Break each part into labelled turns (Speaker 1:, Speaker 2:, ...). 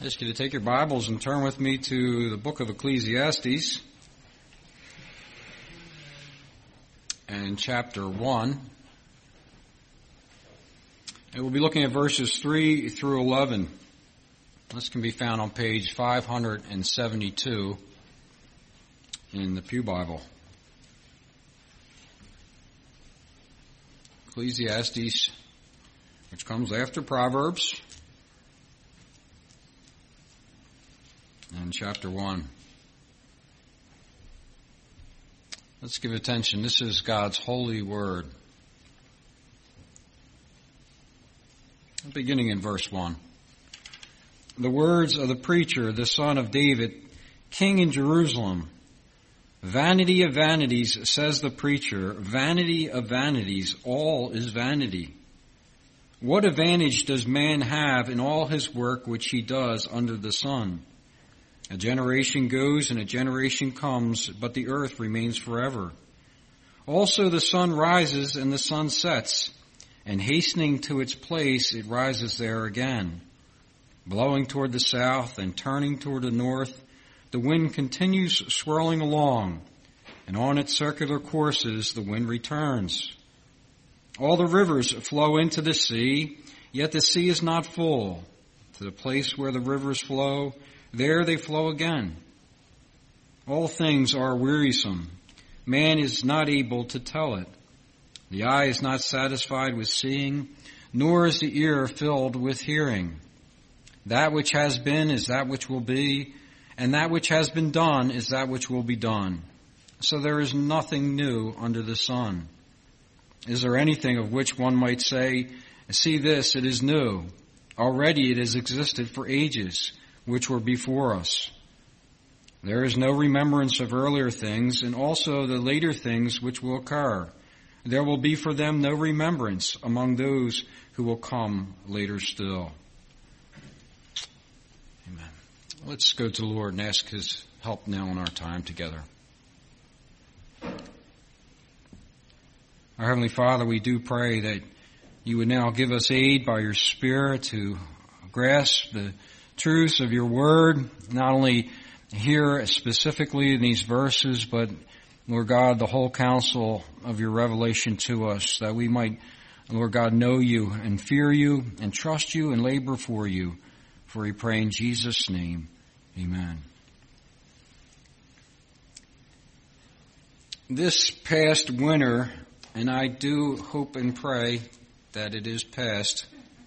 Speaker 1: I ask you to take your Bibles and turn with me to the book of Ecclesiastes and chapter 1. And we'll be looking at verses 3 through 11. This can be found on page 572 in the Pew Bible. Ecclesiastes, which comes after Proverbs, and chapter 1. Let's give attention. This is God's holy word. Beginning in verse 1. The words of the preacher, the son of David, king in Jerusalem. Vanity of vanities, says the preacher, vanity of vanities, all is vanity. What advantage does man have in all his work which he does under the sun? A generation goes and a generation comes, but the earth remains forever. Also the sun rises and the sun sets, and hastening to its place it rises there again. Blowing toward the south and turning toward the north, the wind continues swirling along, and on its circular courses the wind returns. All the rivers flow into the sea, yet the sea is not full. To the place where the rivers flow, there they flow again. All things are wearisome. Man is not able to tell it. The eye is not satisfied with seeing, nor is the ear filled with hearing. That which has been is that which will be, and that which has been done is that which will be done. So there is nothing new under the sun. Is there anything of which one might say, see this, it is new. Already it has existed for ages, which were before us. There is no remembrance of earlier things, and also the later things which will occur. There will be for them no remembrance among those who will come later still. Amen. Let's go to the Lord and ask His help now in our time together. Our Heavenly Father, we do pray that You would now give us aid by Your Spirit to grasp the truths of Your Word, not only here specifically in these verses, but, Lord God, the whole counsel of Your revelation to us, that we might, Lord God, know You and fear You and trust You and labor for You. For we pray in Jesus' name, amen. This past winter, and I do hope and pray that it is past,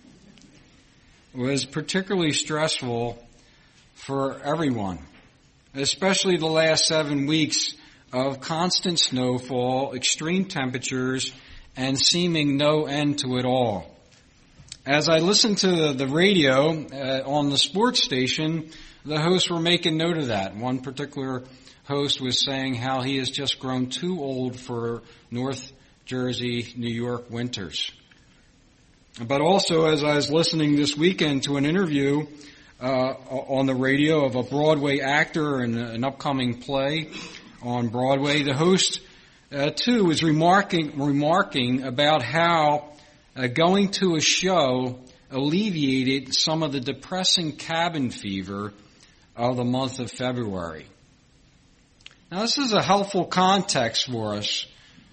Speaker 1: was particularly stressful for everyone, especially the last 7 weeks of constant snowfall, extreme temperatures, and seeming no end to it all. As I listened to the radio on the sports station, the hosts were making note of that. One particular host was saying how he has just grown too old for North Jersey, New York winters. But also, as I was listening this weekend to an interview on the radio of a Broadway actor in an upcoming play on Broadway, the host too was remarking about how going to a show alleviated some of the depressing cabin fever of the month of February. Now, this is a helpful context for us,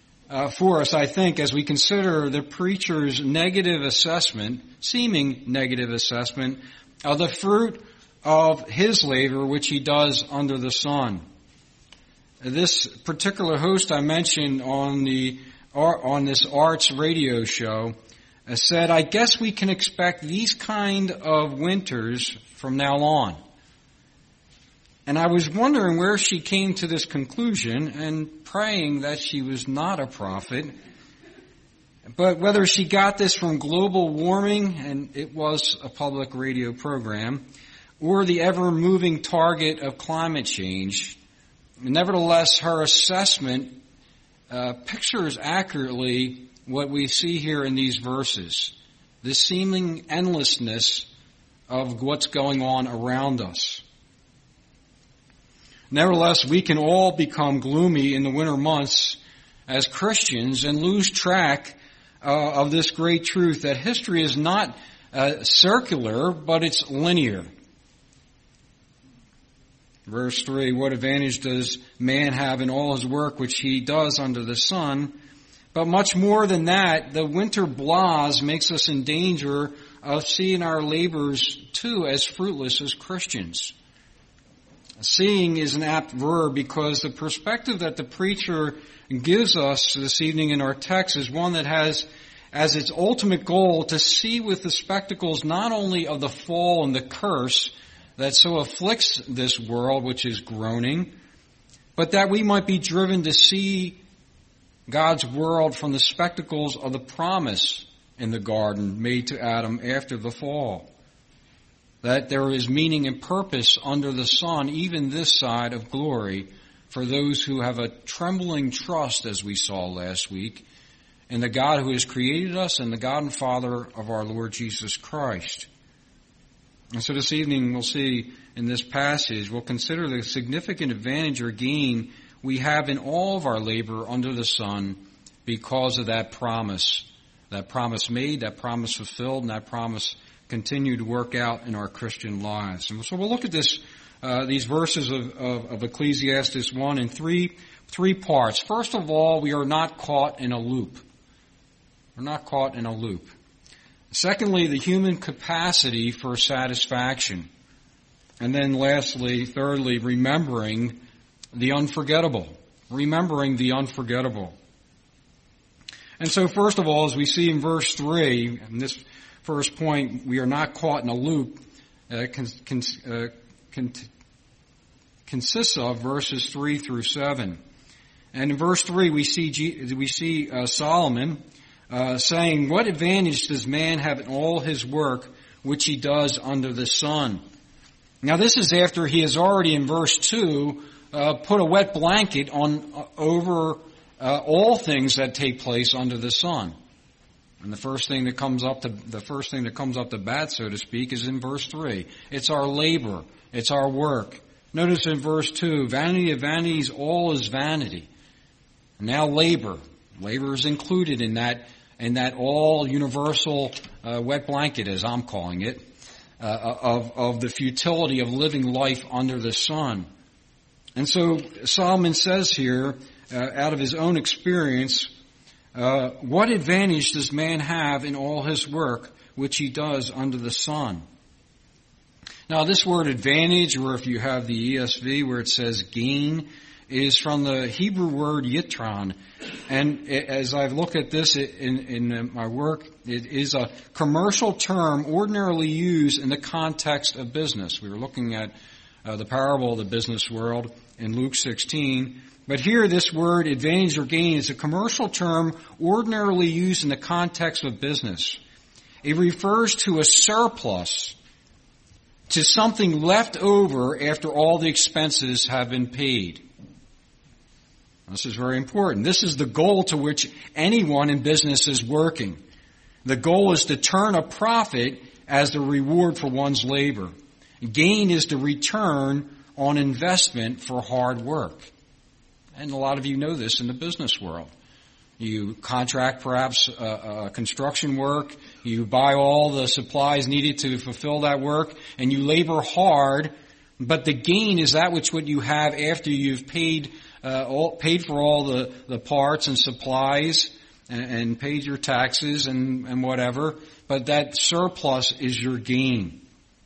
Speaker 1: I think, as we consider the preacher's seeming negative assessment of the fruit of his labor, which he does under the sun. This particular host I mentioned on this arts radio show said, I guess we can expect these kind of winters from now on. And I was wondering where she came to this conclusion and praying that she was not a prophet. But whether she got this from global warming, and it was a public radio program, or the ever-moving target of climate change, nevertheless, her assessment pictures accurately what we see here in these verses, the seeming endlessness of what's going on around us. Nevertheless, we can all become gloomy in the winter months as Christians and lose track of this great truth that history is not circular, but it's linear. Verse 3, what advantage does man have in all his work which he does under the sun? But much more than that, the winter blase makes us in danger of seeing our labors too as fruitless as Christians. Seeing is an apt verb because the perspective that the preacher gives us this evening in our text is one that has as its ultimate goal to see with the spectacles not only of the fall and the curse that so afflicts this world, which is groaning, but that we might be driven to see God's world from the spectacles of the promise in the garden made to Adam after the fall. That there is meaning and purpose under the sun, even this side of glory, for those who have a trembling trust, as we saw last week, in the God who has created us and the God and Father of our Lord Jesus Christ. And so this evening we'll see in this passage, we'll consider the significant advantage or gain we have in all of our labor under the sun because of that promise made, that promise fulfilled, and that promise continued to work out in our Christian lives. And so we'll look at these verses of Ecclesiastes 1 in three parts. First of all, we are not caught in a loop. We're not caught in a loop. Secondly, the human capacity for satisfaction. And then lastly, thirdly, remembering the unforgettable. Remembering the unforgettable. And so first of all, as we see in verse 3, in this first point, we are not caught in a loop, consists of verses 3 through 7. And in verse 3, we see Solomon saying, what advantage does man have in all his work which he does under the sun? Now this is after he has already in verse 2 put a wet blanket over all things that take place under the sun. And the first thing that comes up to bat, so to speak, is in verse 3. It's our labor. It's our work. Notice in verse 2, vanity of vanities, all is vanity. Now labor. Labor is included in that all universal wet blanket, as I'm calling it, of the futility of living life under the sun. And so Solomon says here, out of his own experience, what advantage does man have in all his work which he does under the sun? Now this word advantage, or if you have the ESV where it says gain, is from the Hebrew word yitron. And as I've looked at this in my work, it is a commercial term ordinarily used in the context of business. We were looking at the parable of the business world in Luke 16. But here this word advantage or gain is a commercial term ordinarily used in the context of business. It refers to a surplus, to something left over after all the expenses have been paid. This is very important. This is the goal to which anyone in business is working. The goal is to turn a profit as the reward for one's labor. Gain is the return on investment for hard work. And a lot of you know this in the business world. You contract perhaps construction work, you buy all the supplies needed to fulfill that work, and you labor hard, but the gain is that which what you have after you've paid for all the parts and supplies and paid your taxes and whatever, but that surplus is your gain.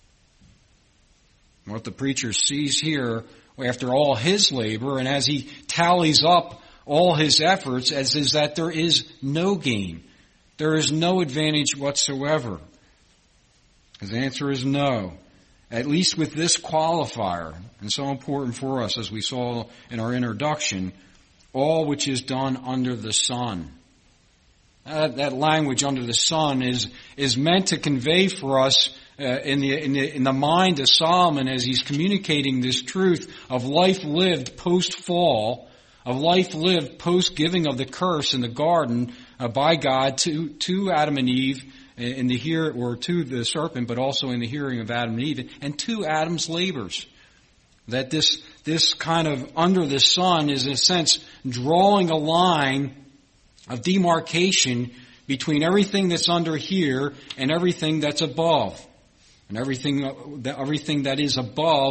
Speaker 1: What the preacher sees here after all his labor and as he tallies up all his efforts is that there is no gain. There is no advantage whatsoever. His answer is no. At least with this qualifier, and so important for us as we saw in our introduction, all which is done under the sun. That language under the sun is meant to convey for us in the mind of Solomon as he's communicating this truth of life lived post-fall, of life lived post-giving of the curse in the garden by God to Adam and Eve to the serpent, but also in the hearing of Adam and Eve, and to Adam's labors. That this kind of under the sun is in a sense drawing a line of demarcation between everything that's under here and everything that's above. And everything that is above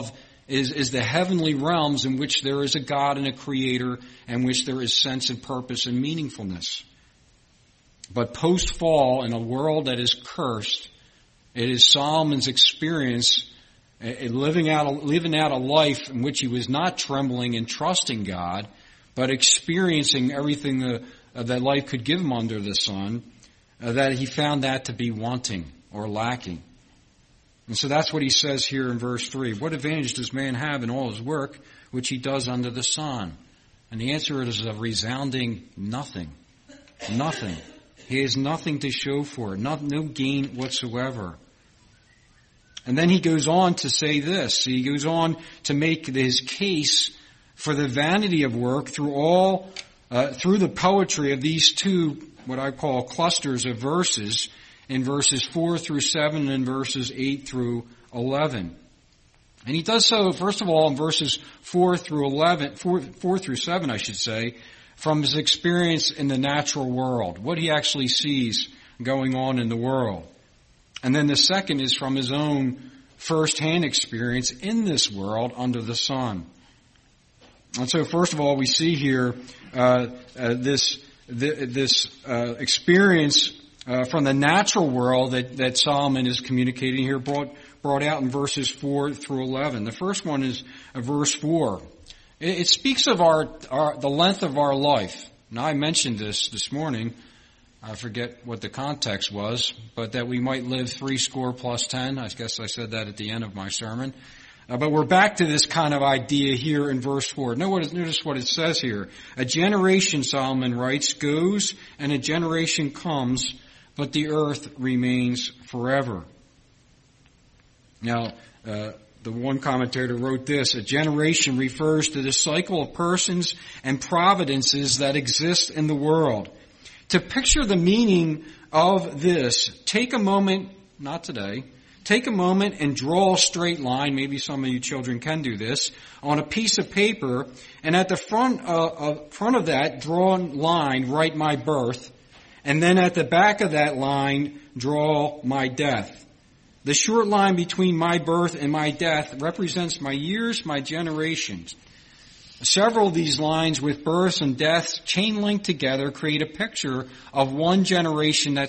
Speaker 1: is the heavenly realms in which there is a God and a creator, and which there is sense and purpose and meaningfulness. But post-fall, in a world that is cursed, it is Solomon's experience living out a life in which he was not trembling and trusting God, but experiencing everything that life could give him under the sun, that he found that to be wanting or lacking. And so that's what he says here in verse 3. What advantage does man have in all his work, which he does under the sun? And the answer is a resounding nothing. Nothing. He has nothing to show for it. No gain whatsoever. And then he goes on to say this. He goes on to make his case for the vanity of work through the poetry of these two, what I call clusters of verses, in verses 4 through 7 and verses 8 through 11. And he does so, first of all, in verses 4 through 7, I should say, from his experience in the natural world, what he actually sees going on in the world. And then the second is from his own first-hand experience in this world under the sun. And so, first of all, we see here this experience from the natural world that Solomon is communicating here, brought out in verses 4 through 11. The first one is verse 4. It speaks of the length of our life. Now, I mentioned this morning. I forget what the context was, but that we might live 70 plus 10. I guess I said that at the end of my sermon. But we're back to this kind of idea here in verse 4. Notice what it says here. A generation, Solomon writes, goes, and a generation comes, but the earth remains forever. Now, the one commentator wrote this: a generation refers to the cycle of persons and providences that exist in the world. To picture the meaning of this, take a moment, not today, take a moment and draw a straight line, maybe some of you children can do this, on a piece of paper, and at the front of that, draw a line, write my birth, and then at the back of that line, draw my death. The short line between my birth and my death represents my years, my generations. Several of these lines with births and deaths chain linked together create a picture of one generation that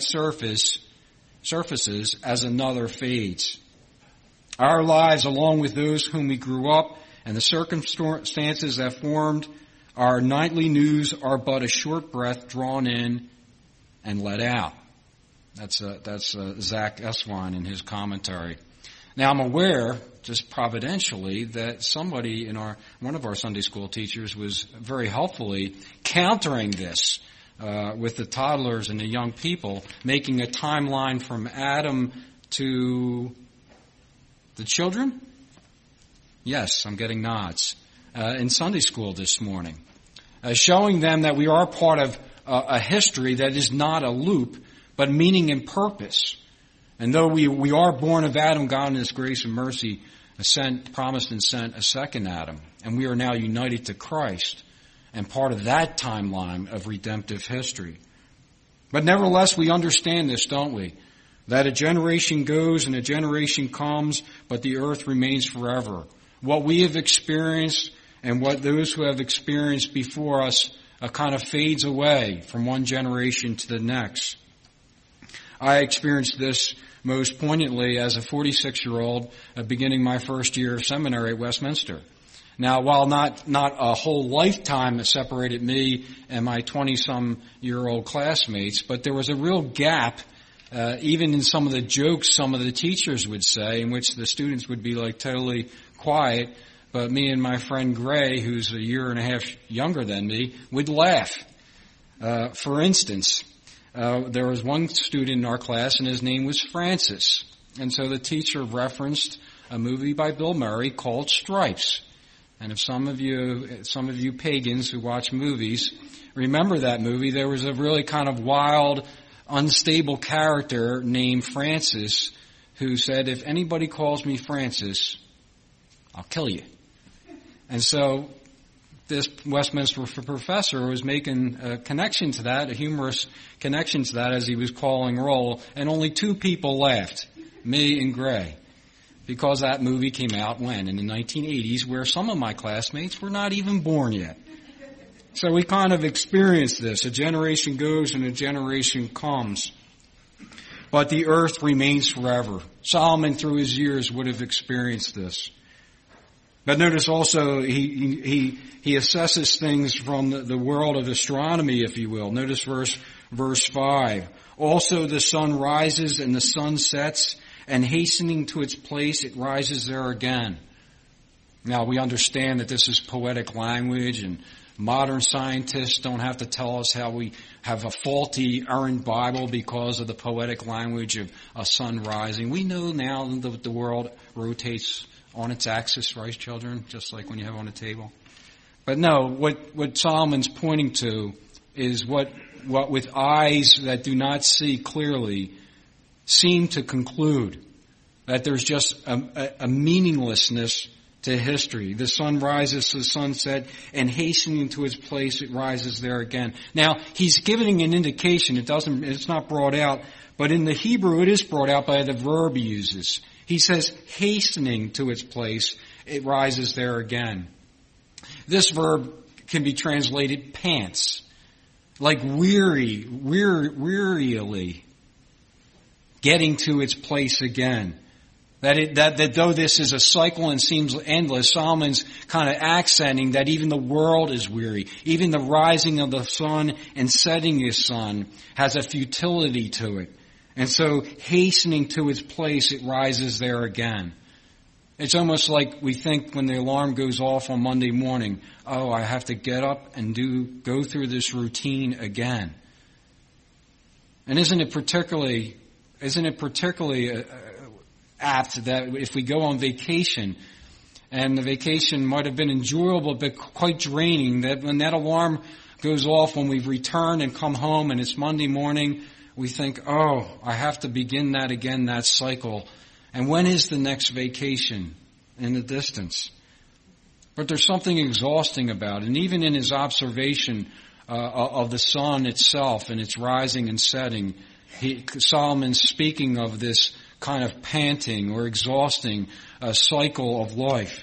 Speaker 1: surfaces as another fades. Our lives, along with those whom we grew up and the circumstances that formed our nightly news, are but a short breath drawn in and let out. That's Zach Eswine in his commentary. Now, I'm aware, just providentially, that somebody one of our Sunday school teachers was very helpfully countering this with the toddlers and the young people, making a timeline from Adam to the children. Yes, I'm getting nods. In Sunday school this morning, showing them that we are part of a history that is not a loop, but meaning and purpose. And though we are born of Adam, God in His grace and mercy promised and sent a second Adam. And we are now united to Christ and part of that timeline of redemptive history. But nevertheless, we understand this, don't we? That a generation goes and a generation comes, but the earth remains forever. What we have experienced and what those who have experienced before us kind of fades away from one generation to the next. I experienced this most poignantly as a 46-year-old beginning my first year of seminary at Westminster. Now, while not a whole lifetime separated me and my 20-some-year-old classmates, but there was a real gap, even in some of the jokes some of the teachers would say, in which the students would be like totally quiet, but me and my friend Gray, who's a year and a half younger than me, would laugh. For instance, there was one student in our class, and his name was Francis. And so the teacher referenced a movie by Bill Murray called Stripes. And if some of you pagans who watch movies remember that movie, there was a really kind of wild, unstable character named Francis who said, if anybody calls me Francis, I'll kill you. And so this Westminster professor was making a connection to that, a humorous connection to that as he was calling roll, and only two people laughed, me and Gray. because that movie came out when? In the 1980s, where some of my classmates were not even born yet. So we kind of experienced this. A generation goes and a generation comes. But the earth remains forever. Solomon, through his years, would have experienced this. But notice also, he assesses things from the world of astronomy, if you will. Notice verse 5. Also the sun rises and the sun sets, and hastening to its place, it rises there again. Now, we understand that this is poetic language, and modern scientists don't have to tell us how we have a faulty, errant Bible because of the poetic language of a sun rising. We know now that the world rotates on its axis, right, children? Just like when you have on a table. But no, what Solomon's pointing to is what with eyes that do not see clearly seem to conclude that there's just a meaninglessness to history. The sun rises to the sunset, and hastening to its place, it rises there again. Now, he's giving an indication. It's not brought out, but in the Hebrew it is brought out by the verb he uses. He says, hastening to its place, it rises there again. This verb can be translated pants, like wearily, getting to its place again. That though this is a cycle and seems endless, Solomon's kind of accenting that even the world is weary. Even the rising of the sun and setting of the sun has a futility to it. And so, hastening to its place, it rises there again. It's almost like we think when the alarm goes off on Monday morning, oh, I have to get up and go through this routine again. And isn't it particularly apt that if we go on vacation, and the vacation might have been enjoyable but quite draining, that when that alarm goes off when we've returned and come home and it's Monday morning, we think, oh, I have to begin that again, that cycle. And when is the next vacation in the distance? But there's something exhausting about it. And even in his observation of the sun itself and its rising and setting, Solomon's speaking of this kind of panting or exhausting cycle of life.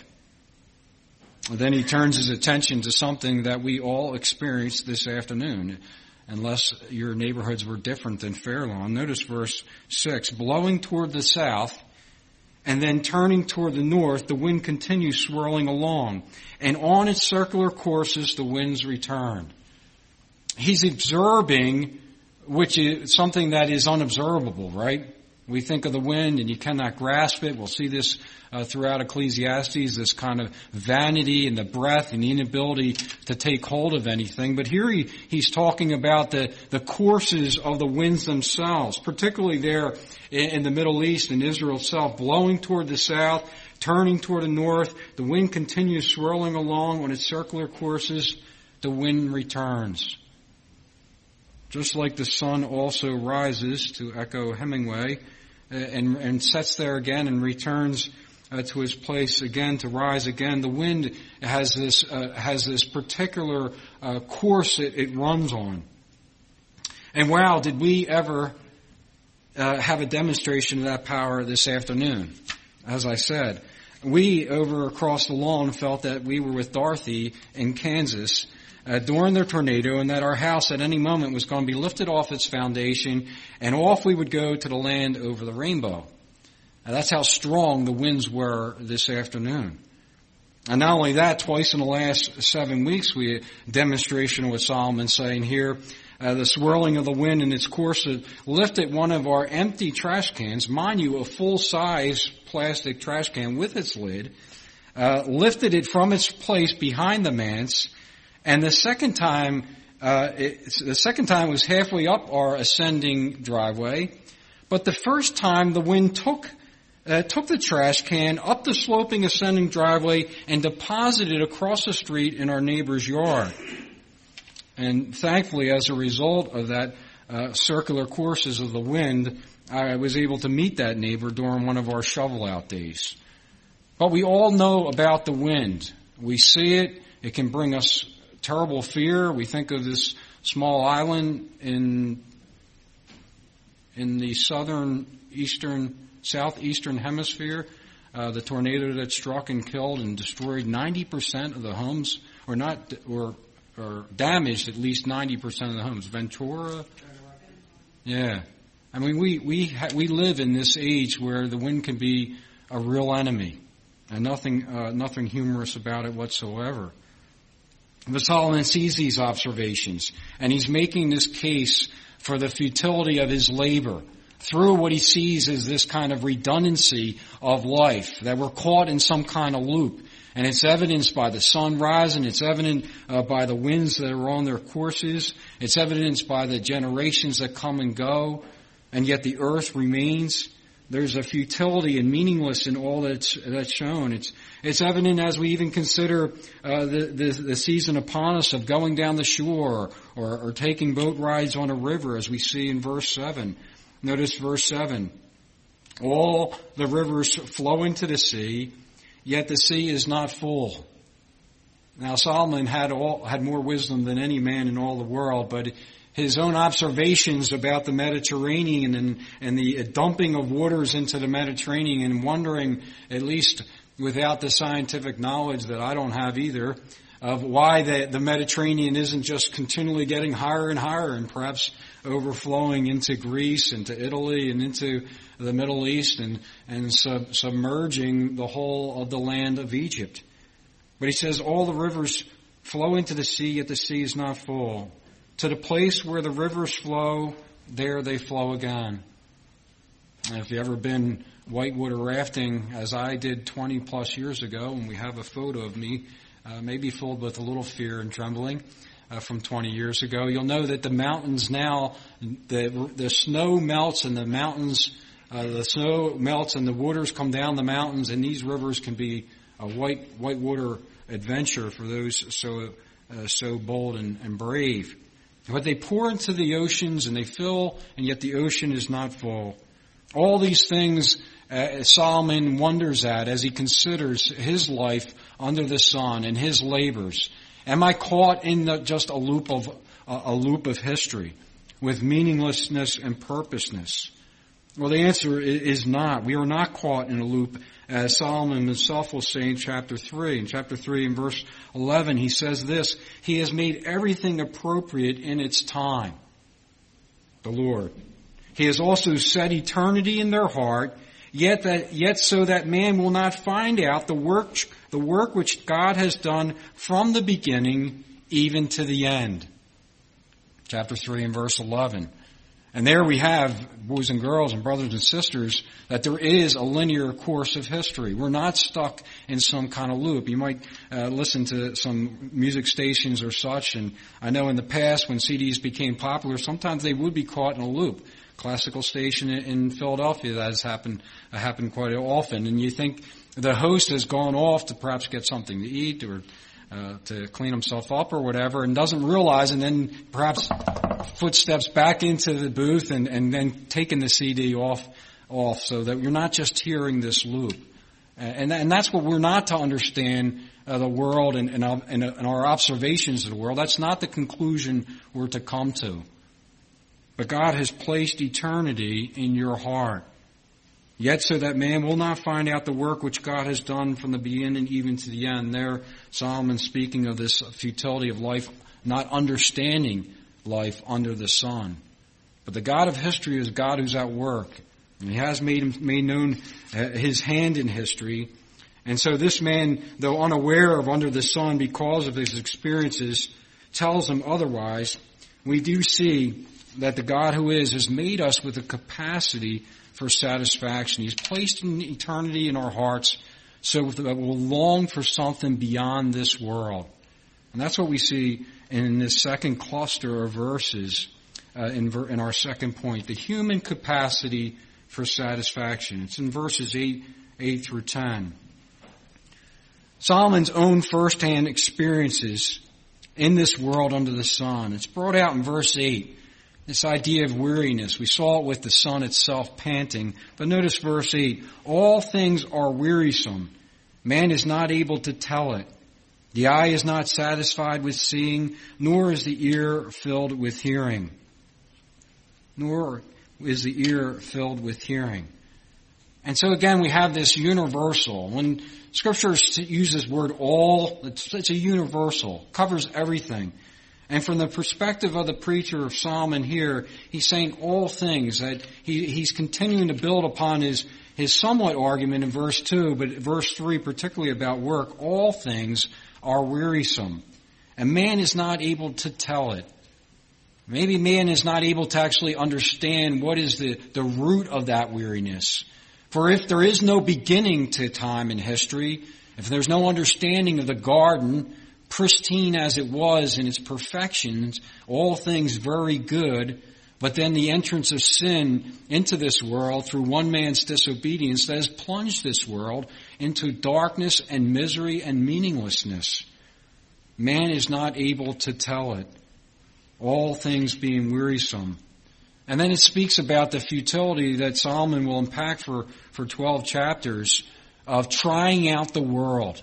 Speaker 1: Then he turns his attention to something that we all experienced this afternoon, unless your neighborhoods were different than Fairlawn. Notice verse 6. Blowing toward the south and then turning toward the north, the wind continues swirling along, and on its circular courses the winds return. He's observing, which is something that is unobservable, right? We think of the wind and you cannot grasp it. We'll see this throughout Ecclesiastes, this kind of vanity and the breath and the inability to take hold of anything. But here he's talking about the courses of the winds themselves, particularly there in the Middle East and Israel itself, blowing toward the south, turning toward the north. The wind continues swirling along on its circular courses. The wind returns. Just like the sun also rises, to echo Hemingway, and sets there again and returns to his place again to rise again. The wind has this particular course it runs on. And wow, did we ever have a demonstration of that power this afternoon? As I said, we over across the lawn felt that we were with Dorothy in Kansas during the tornado, and that our house at any moment was going to be lifted off its foundation, and off we would go to the land over the rainbow. Now, that's how strong the winds were this afternoon. And not only that, twice in the last 7 weeks we had a demonstration with Solomon saying here, the swirling of the wind in its course lifted one of our empty trash cans, mind you, a full-size plastic trash can with its lid, lifted it from its place behind the manse. And the second time was halfway up our ascending driveway. But the first time the wind took the trash can up the sloping ascending driveway and deposited it across the street in our neighbor's yard. And thankfully, as a result of that circular courses of the wind, I was able to meet that neighbor during one of our shovel out days. But we all know about the wind. We see it. It can bring us terrible fear. We think of this small island in the southeastern hemisphere, the tornado that struck and killed and destroyed 90% of the homes, or damaged at least 90% of the homes. Ventura? Yeah. I mean, we live in this age where the wind can be a real enemy, and nothing humorous about it whatsoever. But Solomon sees these observations, and he's making this case for the futility of his labor through what he sees as this kind of redundancy of life, that we're caught in some kind of loop. And it's evidenced by the sun rising, it's evident by the winds that are on their courses, it's evidenced by the generations that come and go, and yet the earth remains. There's a futility and meaningless in all that's shown. It's evident as we even consider the season upon us of going down the shore or taking boat rides on a river, as we see in verse 7. Notice verse 7. All the rivers flow into the sea, yet the sea is not full. Now Solomon had more wisdom than any man in all the world, but his own observations about the Mediterranean and the dumping of waters into the Mediterranean, and wondering, at least without the scientific knowledge that I don't have either, of why the Mediterranean isn't just continually getting higher and higher and perhaps overflowing into Greece, into Italy, and into the Middle East, and submerging the whole of the land of Egypt. But he says all the rivers flow into the sea, yet the sea is not full. To the place where the rivers flow, there they flow again. And if you've ever been whitewater rafting, as I did 20 plus years ago, and we have a photo of me, maybe filled with a little fear and trembling from 20 years ago, you'll know that the mountains now, the snow melts and the mountains, the snow melts and the waters come down the mountains, and these rivers can be a whitewater adventure for those so bold and brave. But they pour into the oceans and they fill, and yet the ocean is not full. All these things Solomon wonders at as he considers his life under the sun and his labors. Am I caught in just a loop of history with meaninglessness and purposeness? Well, the answer is not. We are not caught in a loop, as Solomon himself will say in chapter 3. In chapter 3 in verse 11, he says this: He has made everything appropriate in its time, the Lord. He has also set eternity in their heart, yet so that man will not find out the work which God has done from the beginning even to the end. Chapter 3 and verse 11. And there we have, boys and girls and brothers and sisters, that there is a linear course of history. We're not stuck in some kind of loop. You might listen to some music stations or such, and I know in the past when CDs became popular, sometimes they would be caught in a loop. Classical station in Philadelphia, that has happened quite often. And you think the host has gone off to perhaps get something to eat or to clean himself up or whatever, and doesn't realize, and then perhaps footsteps back into the booth and then taking the CD off, so that you're not just hearing this loop. And that's what we're not to understand the world and our observations of the world. That's not the conclusion we're to come to. But God has placed eternity in your heart. Yet so that man will not find out the work which God has done from the beginning even to the end. There, Solomon speaking of this futility of life, not understanding life under the sun. But the God of history is God who's at work. And He has made known His hand in history. And so this man, though unaware of under the sun because of his experiences, tells him otherwise. We do see that the God who has made us with a capacity for satisfaction. He's placed in eternity in our hearts so that we'll long for something beyond this world. And that's what we see in this second cluster of verses in our second point, the human capacity for satisfaction. It's in verses 8 through 10. Solomon's own firsthand experiences in this world under the sun. It's brought out in verse 8. This idea of weariness. We saw it with the sun itself panting. But notice verse 8. All things are wearisome. Man is not able to tell it. The eye is not satisfied with seeing, nor is the ear filled with hearing. Nor is the ear filled with hearing. And so again, we have this universal. When Scripture uses the word all, it's a universal, covers everything. And from the perspective of the preacher of Solomon here, he's saying all things, that he's continuing to build upon his somewhat argument in verse 2, but verse 3 particularly about work. All things are wearisome, and man is not able to tell it. Maybe man is not able to actually understand what is the root of that weariness. For if there is no beginning to time in history, if there's no understanding of the garden, pristine as it was in its perfections, all things very good, but then the entrance of sin into this world through one man's disobedience that has plunged this world into darkness and misery and meaninglessness. Man is not able to tell it. All things being wearisome. And then it speaks about the futility that Solomon will unpack for 12 chapters of trying out the world.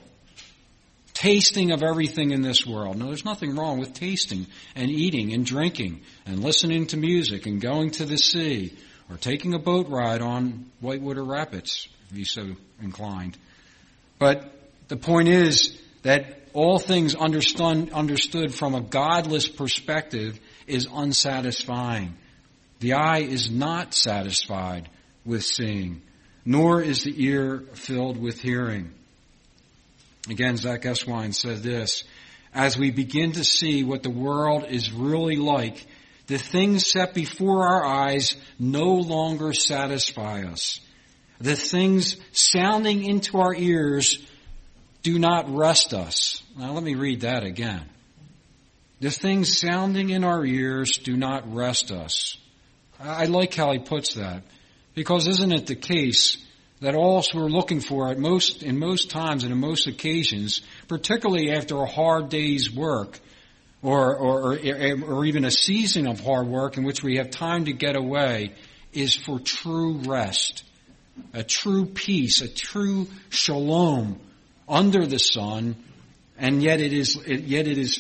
Speaker 1: Tasting of everything in this world. Now, there's nothing wrong with tasting and eating and drinking and listening to music and going to the sea or taking a boat ride on Whitewater Rapids, if you're so inclined. But the point is that all things understood from a godless perspective is unsatisfying. The eye is not satisfied with seeing, nor is the ear filled with hearing. Again, Zach Eswine said this, as we begin to see what the world is really like, the things set before our eyes no longer satisfy us. The things sounding into our ears do not rest us. Now let me read that again. The things sounding in our ears do not rest us. I like how he puts that, because isn't it the case that all we're looking for in most times and in most occasions, particularly after a hard day's work, or even a season of hard work in which we have time to get away, is for true rest, a true peace, a true shalom under the sun, and yet it is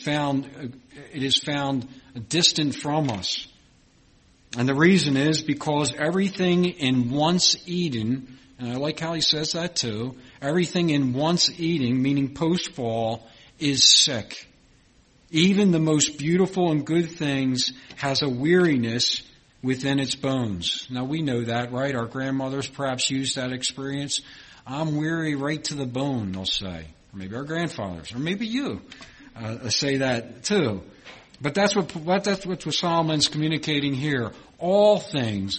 Speaker 1: found distant from us. And the reason is because everything in once Eden, and I like how he says that too, everything in once Eden, meaning post-fall, is sick. Even the most beautiful and good things has a weariness within its bones. Now we know that, right? Our grandmothers perhaps used that experience. I'm weary right to the bone, they'll say. Or maybe our grandfathers, or maybe you say that too. But that's what Solomon's communicating here. All things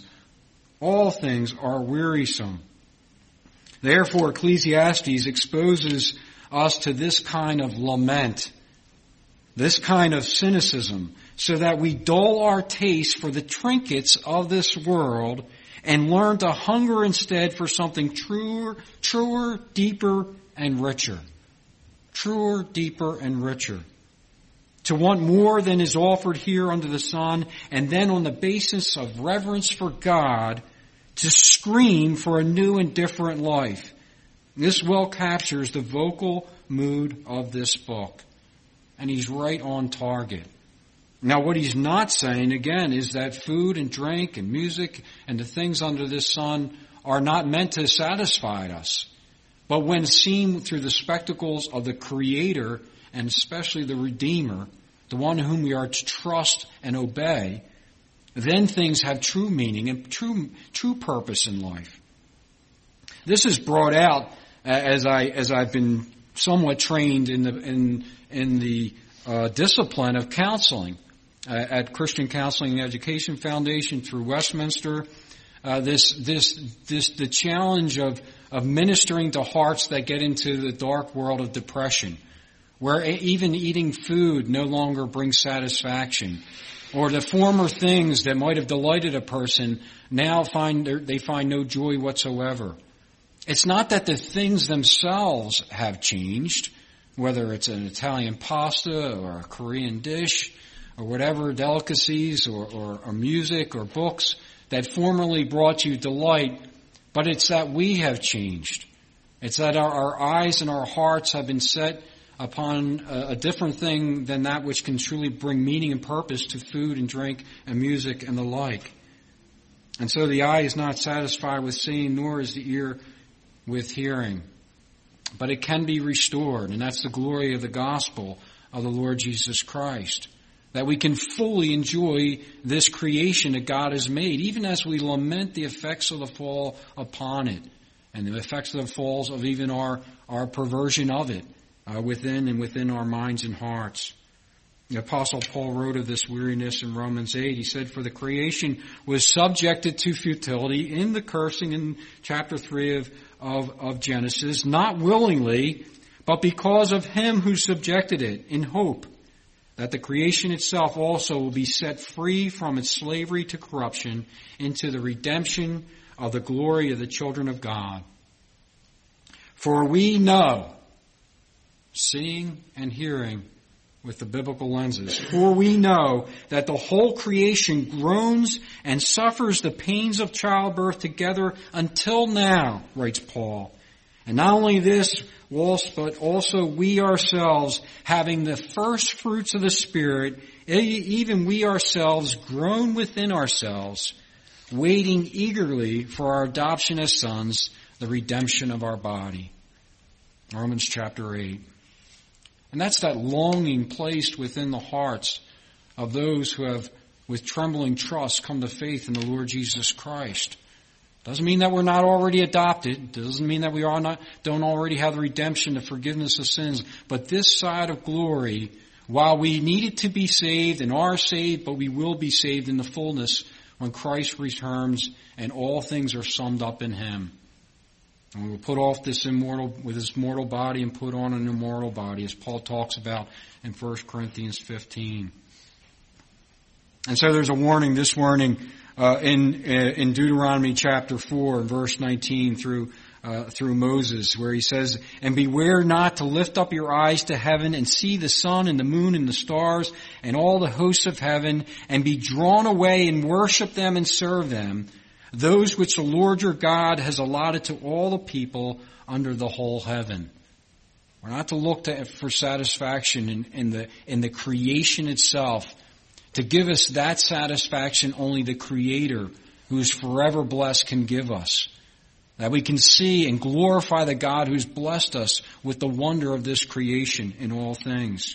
Speaker 1: are wearisome. Therefore, Ecclesiastes exposes us to this kind of lament, this kind of cynicism, so that we dull our taste for the trinkets of this world and learn to hunger instead for something truer, deeper, and richer. Truer, deeper, and richer. To want more than is offered here under the sun, and then on the basis of reverence for God, to scream for a new and different life. This well captures the vocal mood of this book. And he's right on target. Now what he's not saying, again, is that food and drink and music and the things under this sun are not meant to satisfy us. But when seen through the spectacles of the Creator, and especially the Redeemer, the one whom we are to trust and obey, then things have true meaning and true purpose in life. This is brought out as I've been somewhat trained in the discipline of counseling at Christian Counseling and Education Foundation through Westminster. The challenge of ministering to hearts that get into the dark world of depression, where even eating food no longer brings satisfaction, or the former things that might have delighted a person now find no joy whatsoever. It's not that the things themselves have changed, whether it's an Italian pasta or a Korean dish or whatever delicacies or music or books that formerly brought you delight, but it's that we have changed. It's that our eyes and our hearts have been set upon a different thing than that which can truly bring meaning and purpose to food and drink and music and the like. And so the eye is not satisfied with seeing, nor is the ear with hearing. But it can be restored, and that's the glory of the gospel of the Lord Jesus Christ. That we can fully enjoy this creation that God has made, even as we lament the effects of the fall upon it, and the effects of the falls of even our perversion of it within our minds and hearts. The Apostle Paul wrote of this weariness in Romans 8. He said, "For the creation was subjected to futility in the cursing in chapter 3 of Genesis, not willingly, but because of him who subjected it, in hope that the creation itself also will be set free from its slavery to corruption into the redemption of the glory of the children of God. For we know," seeing and hearing with the biblical lenses, "for we know that the whole creation groans and suffers the pains of childbirth together until now," writes Paul. "And not only this, but also we ourselves, having the first fruits of the Spirit, even we ourselves groan within ourselves, waiting eagerly for our adoption as sons, the redemption of our body." Romans chapter 8. And that's that longing placed within the hearts of those who have, with trembling trust, come to faith in the Lord Jesus Christ. Doesn't mean that we're not already adopted. Doesn't mean that we don't already have the redemption, the forgiveness of sins. But this side of glory, while we needed to be saved and are saved, but we will be saved in the fullness when Christ returns and all things are summed up in Him. And we will put off this mortal body and put on an immortal body, as Paul talks about in 1 Corinthians 15. And so there's a warning this morning in Deuteronomy chapter 4, verse 19 through Moses, where he says, "And beware not to lift up your eyes to heaven and see the sun and the moon and the stars and all the hosts of heaven, and be drawn away and worship them and serve them, those which the Lord your God has allotted to all the people under the whole heaven." We're not to look for satisfaction in the creation itself. To give us that satisfaction, only the Creator, who is forever blessed, can give us. That we can see and glorify the God who's blessed us with the wonder of this creation in all things.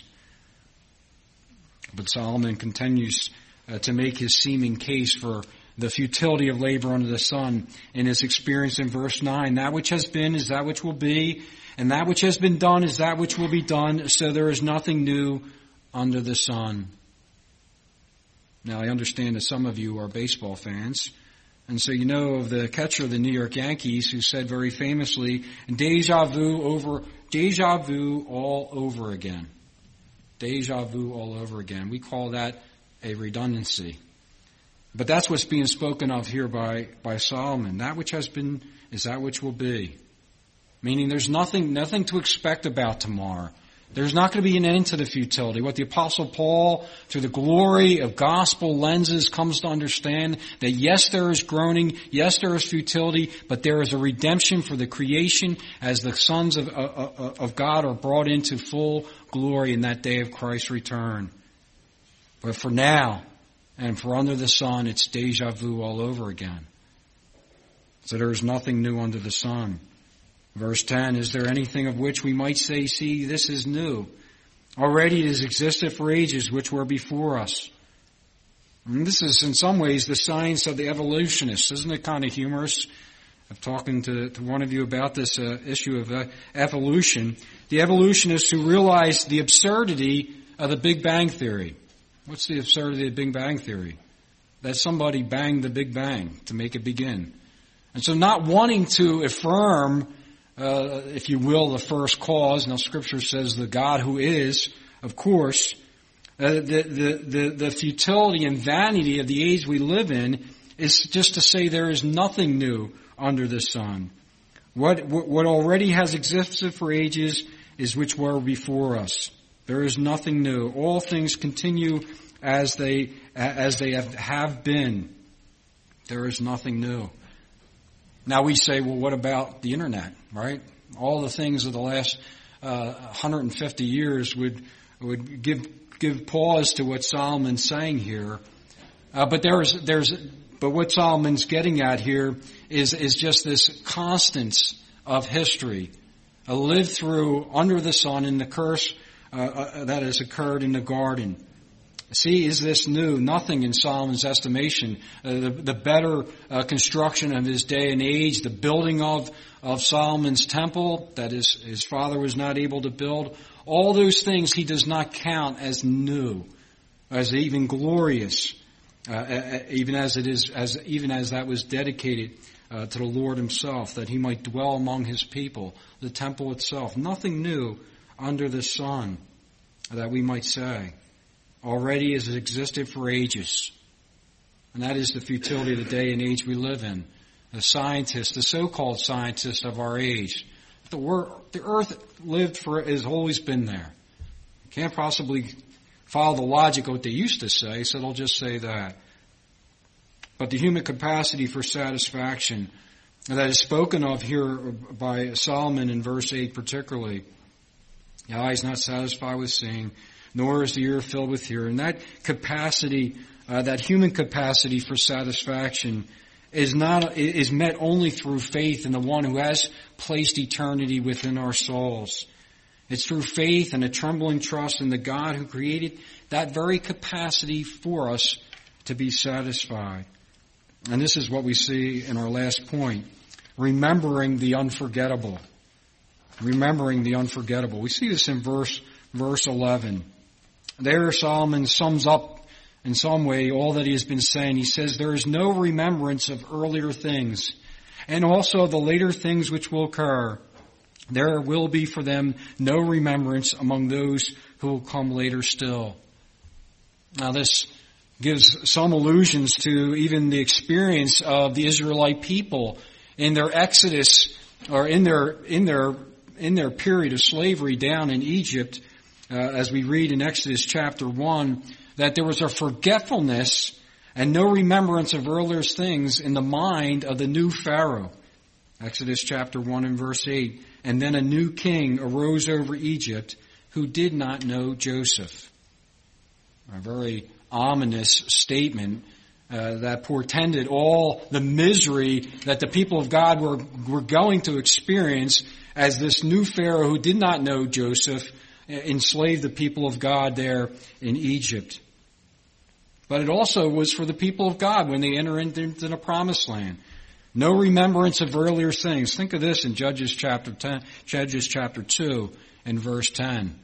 Speaker 1: But Solomon continues to make his seeming case for the futility of labor under the sun in his experience in verse 9. "That which has been is that which will be, and that which has been done is that which will be done, so there is nothing new under the sun." Now, I understand that some of you are baseball fans, and so you know of the catcher of the New York Yankees who said very famously, "Deja vu all over again." Deja vu all over again. We call that a redundancy. But that's what's being spoken of here by Solomon. That which has been is that which will be. Meaning there's nothing to expect about tomorrow. There's not going to be an end to the futility. What the Apostle Paul, through the glory of gospel lenses, comes to understand, that yes, there is groaning, yes, there is futility, but there is a redemption for the creation as the sons of God are brought into full glory in that day of Christ's return. But for now, and for under the sun, it's deja vu all over again. So there is nothing new under the sun. Verse 10, "Is there anything of which we might say, see, this is new? Already it has existed for ages which were before us." And this is in some ways the science of the evolutionists. Isn't it kind of humorous? I'm talking to one of you about this issue of evolution. The evolutionists who realized the absurdity of the Big Bang Theory. What's the absurdity of the Big Bang Theory? That somebody banged the Big Bang to make it begin. And so not wanting to affirm, if you will, the first cause. Now Scripture says the God who is, of course, the futility and vanity of the age we live in is just to say there is nothing new under the sun. What already has existed for ages is which were before us. There is nothing new. All things continue as they have been. There is nothing new. Now we say, well, what about the internet, right? All the things of the last 150 years would give pause to what Solomon's saying here. But there's But what Solomon's getting at here is just this constance of history, lived through under the sun in the curse that has occurred in the garden. See, is this new? Nothing in Solomon's estimation. The better construction of his day and age, the building of Solomon's temple that his father was not able to build, all those things he does not count as new, as even glorious, even as that was dedicated to the Lord himself, that he might dwell among his people, the temple itself. Nothing new under the sun, that we might say. Already has existed for ages. And that is the futility of the day and age we live in. The scientists, the so-called scientists of our age, the earth has always been there. You can't possibly follow the logic of what they used to say, so they'll just say that. But the human capacity for satisfaction that is spoken of here by Solomon in verse 8 particularly, the eye is not satisfied with seeing, nor is the ear filled with hearing. That capacity, that human capacity for satisfaction is met only through faith in the one who has placed eternity within our souls. It's through faith and a trembling trust in the God who created that very capacity for us to be satisfied. And this is what we see in our last point. Remembering the unforgettable. Remembering the unforgettable. We see this in verse 11. There Solomon sums up in some way all that he has been saying. He says, there is no remembrance of earlier things, and also the later things which will occur. There will be for them no remembrance among those who will come later still. Now this gives some allusions to even the experience of the Israelite people in their exodus, or in their period of slavery down in Egypt, as we read in Exodus chapter 1, that there was a forgetfulness and no remembrance of earlier things in the mind of the new Pharaoh. Exodus chapter 1 and verse 8. And then a new king arose over Egypt who did not know Joseph. A very ominous statement that portended all the misery that the people of God were going to experience as this new Pharaoh who did not know Joseph enslaved the people of God there in Egypt. But it also was for the people of God when they enter into the promised land. No remembrance of earlier things. Think of this in Judges chapter 2 and verse 10.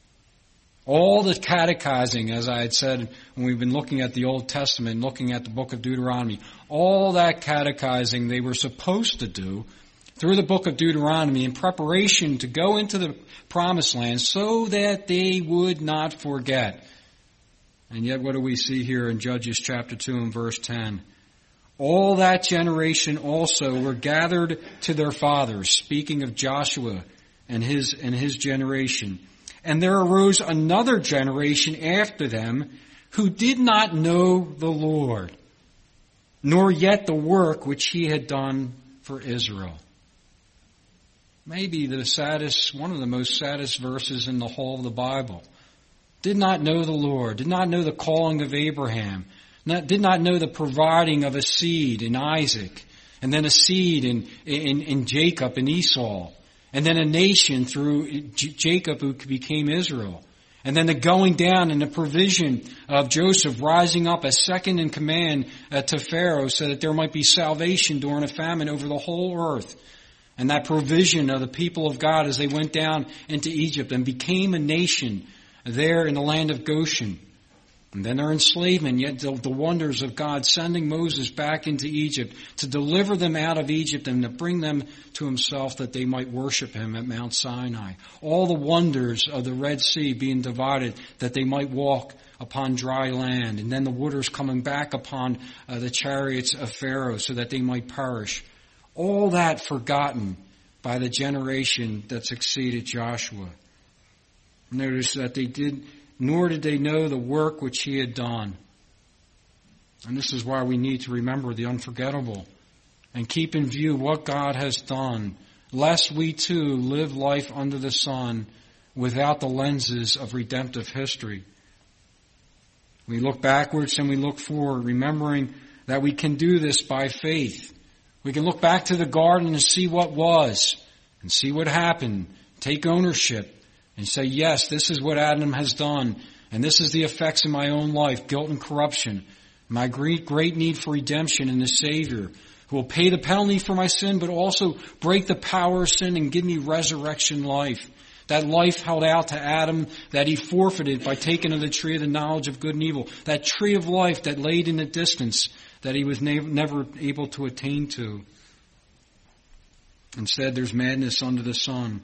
Speaker 1: All the catechizing, as I had said when we've been looking at the Old Testament, looking at the book of Deuteronomy, all that catechizing they were supposed to do through the book of Deuteronomy in preparation to go into the promised land so that they would not forget. And yet what do we see here in Judges chapter 2 and verse 10? All that generation also were gathered to their fathers, speaking of Joshua and his generation. And there arose another generation after them who did not know the Lord, nor yet the work which he had done for Israel. Maybe one of the most saddest verses in the whole of the Bible. Did not know the Lord, did not know the calling of Abraham, did not know the providing of a seed in Isaac, and then a seed in Jacob and Esau, and then a nation through Jacob who became Israel, and then the going down and the provision of Joseph rising up as second in command to Pharaoh so that there might be salvation during a famine over the whole earth. And that provision of the people of God as they went down into Egypt and became a nation there in the land of Goshen. And then their enslavement, yet the wonders of God sending Moses back into Egypt to deliver them out of Egypt and to bring them to himself that they might worship him at Mount Sinai. All the wonders of the Red Sea being divided that they might walk upon dry land. And then the waters coming back upon the chariots of Pharaoh so that they might perish. All that forgotten by the generation that succeeded Joshua. Notice that nor did they know the work which he had done. And this is why we need to remember the unforgettable and keep in view what God has done, lest we too live life under the sun without the lenses of redemptive history. We look backwards and we look forward, remembering that we can do this by faith. We can look back to the garden and see what was and see what happened. Take ownership and say, yes, this is what Adam has done. And this is the effects in my own life, guilt and corruption. My great need for redemption in the Savior who will pay the penalty for my sin, but also break the power of sin and give me resurrection life. That life held out to Adam that he forfeited by taking of the tree of the knowledge of good and evil. That tree of life that laid in the distance that he was never able to attain to. Instead, there's madness under the sun.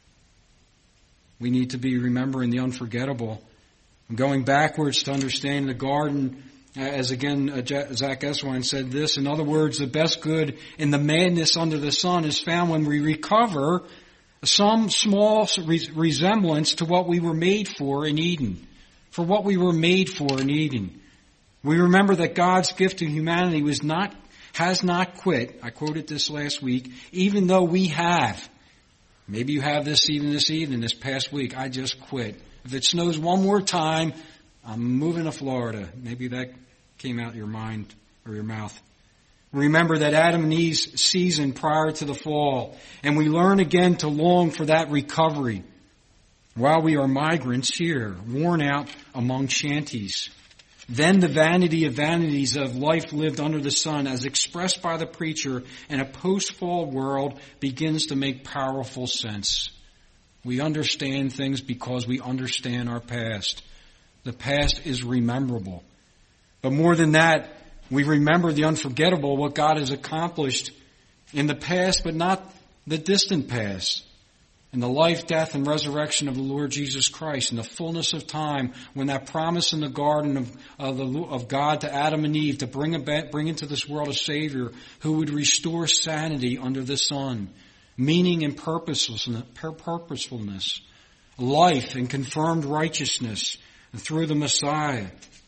Speaker 1: We need to be remembering the unforgettable. Going backwards to understand the garden, as again Zach Eswine said this, in other words, the best good in the madness under the sun is found when we recover some small resemblance to what we were made for in Eden. For what we were made for in Eden. We remember that God's gift to humanity has not quit. I quoted this last week, even though we have. Maybe you have this past week. I just quit. If it snows one more time, I'm moving to Florida. Maybe that came out your mind or your mouth. Remember that Adam and Eve's season prior to the fall. And we learn again to long for that recovery while we are migrants here, worn out among shanties. Then the vanity of vanities of life lived under the sun, as expressed by the preacher in a post-fall world, begins to make powerful sense. We understand things because we understand our past. The past is rememberable. But more than that, we remember the unforgettable, what God has accomplished in the past, but not the distant past. In the life, death, and resurrection of the Lord Jesus Christ, in the fullness of time, when that promise in the garden of God to Adam and Eve to bring into this world a Savior who would restore sanity under the sun, meaning and purposefulness, life and confirmed righteousness through the Messiah.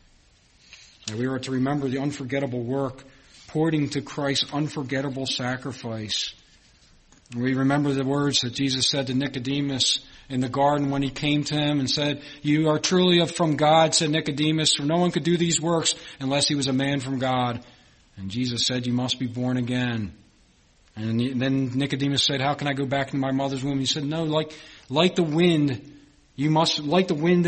Speaker 1: And we are to remember the unforgettable work pointing to Christ's unforgettable sacrifice. We remember the words that Jesus said to Nicodemus in the garden when he came to him and said, "You are truly from God," said Nicodemus, "for no one could do these works unless he was a man from God." And Jesus said, "You must be born again." And then Nicodemus said, "How can I go back into my mother's womb?" He said, "No, like the wind, you must, like the wind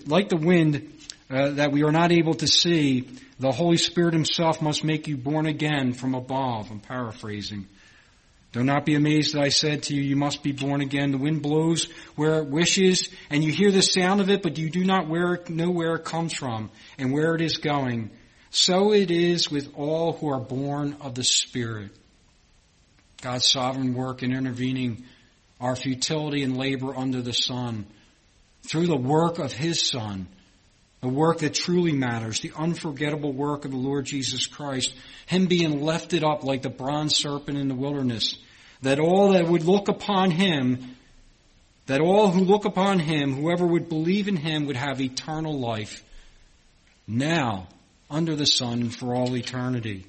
Speaker 1: that we are not able to see, the Holy Spirit himself must make you born again from above." I'm paraphrasing. "Do not be amazed that I said to you, you must be born again. The wind blows where it wishes, and you hear the sound of it, but you do not know where it comes from and where it is going. So it is with all who are born of the Spirit." God's sovereign work in intervening our futility and labor under the sun through the work of his Son, the work that truly matters, the unforgettable work of the Lord Jesus Christ, him being lifted up like the bronze serpent in the wilderness, that all that would look upon him, that all who look upon him, whoever would believe in him, would have eternal life, now, under the sun, and for all eternity.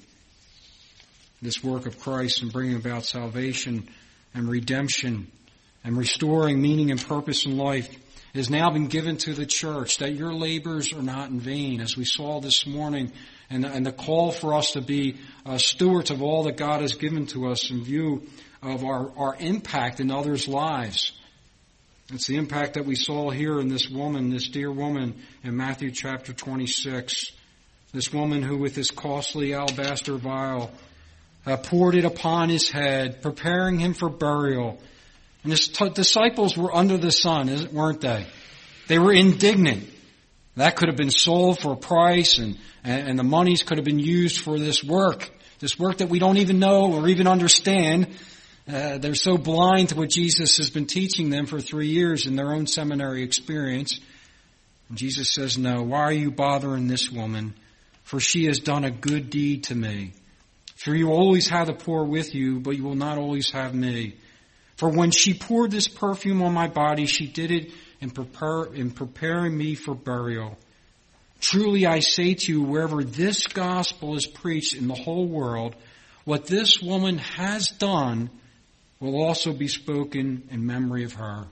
Speaker 1: This work of Christ in bringing about salvation and redemption and restoring meaning and purpose in life has now been given to the church, that your labors are not in vain, as we saw this morning, and the call for us to be stewards of all that God has given to us in view of our impact in others' lives. It's the impact that we saw here in this woman, this dear woman in Matthew chapter 26. This woman who with this costly alabaster vial poured it upon his head, preparing him for burial. And his disciples were under the sun, weren't they? They were indignant. That could have been sold for a price, and the monies could have been used for this work that we don't even know or even understand. They're so blind to what Jesus has been teaching them for 3 years in their own seminary experience. And Jesus says, "No, why are you bothering this woman? For she has done a good deed to me. For you always have the poor with you, but you will not always have me. For when she poured this perfume on my body, she did it in preparing me for burial. Truly I say to you, wherever this gospel is preached in the whole world, what this woman has done will also be spoken in memory of her."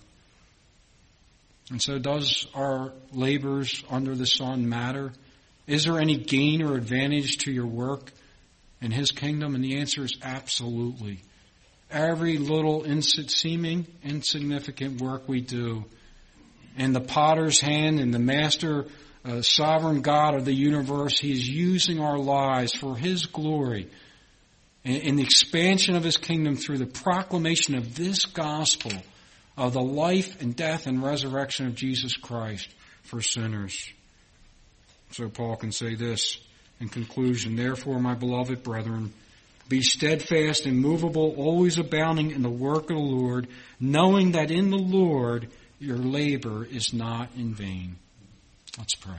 Speaker 1: And so does our labors under the sun matter? Is there any gain or advantage to your work
Speaker 2: in His kingdom? And the answer is absolutely. Every little seeming insignificant work we do in the potter's hand and the master sovereign God of the universe, He is using our lives for His glory in the expansion of His kingdom through the proclamation of this gospel of the life and death and resurrection of Jesus Christ for sinners. So Paul can say this in conclusion, therefore, my beloved brethren, be steadfast, immovable, always abounding in the work of the Lord, knowing that in the Lord your labor is not in vain. Let's pray.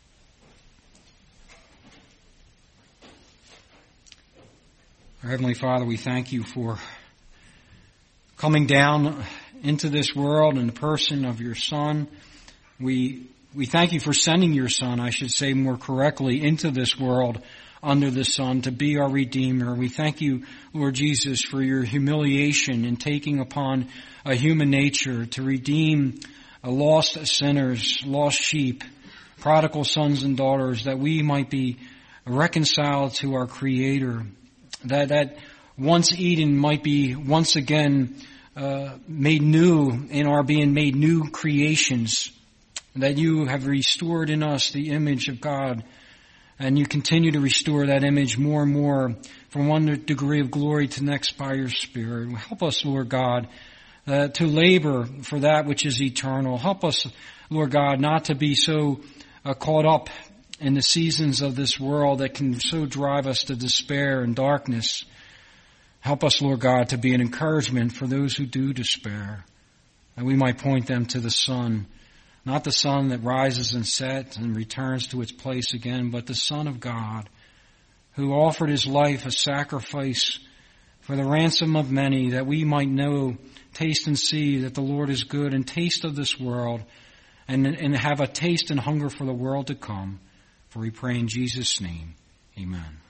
Speaker 2: Our Heavenly Father, we thank You for coming down into this world in the person of Your Son. We thank You for sending Your Son, I should say more correctly, into this world under the sun to be our Redeemer. We thank You, Lord Jesus, for Your humiliation in taking upon a human nature to redeem lost sinners, lost sheep, prodigal sons and daughters, that we might be reconciled to our Creator, that once Eden might be once again made new in our being made new creations, that You have restored in us the image of God, and You continue to restore that image more and more from one degree of glory to the next by Your Spirit. Help us, Lord God, to labor for that which is eternal. Help us, Lord God, not to be so caught up in the seasons of this world that can so drive us to despair and darkness. Help us, Lord God, to be an encouragement for those who do despair, that we might point them to the sun, not the sun that rises and sets and returns to its place again, but the Son of God, who offered His life a sacrifice for the ransom of many, that we might know, taste and see that the Lord is good, and taste of this world, and have a taste and hunger for the world to come. For we pray in Jesus' name. Amen.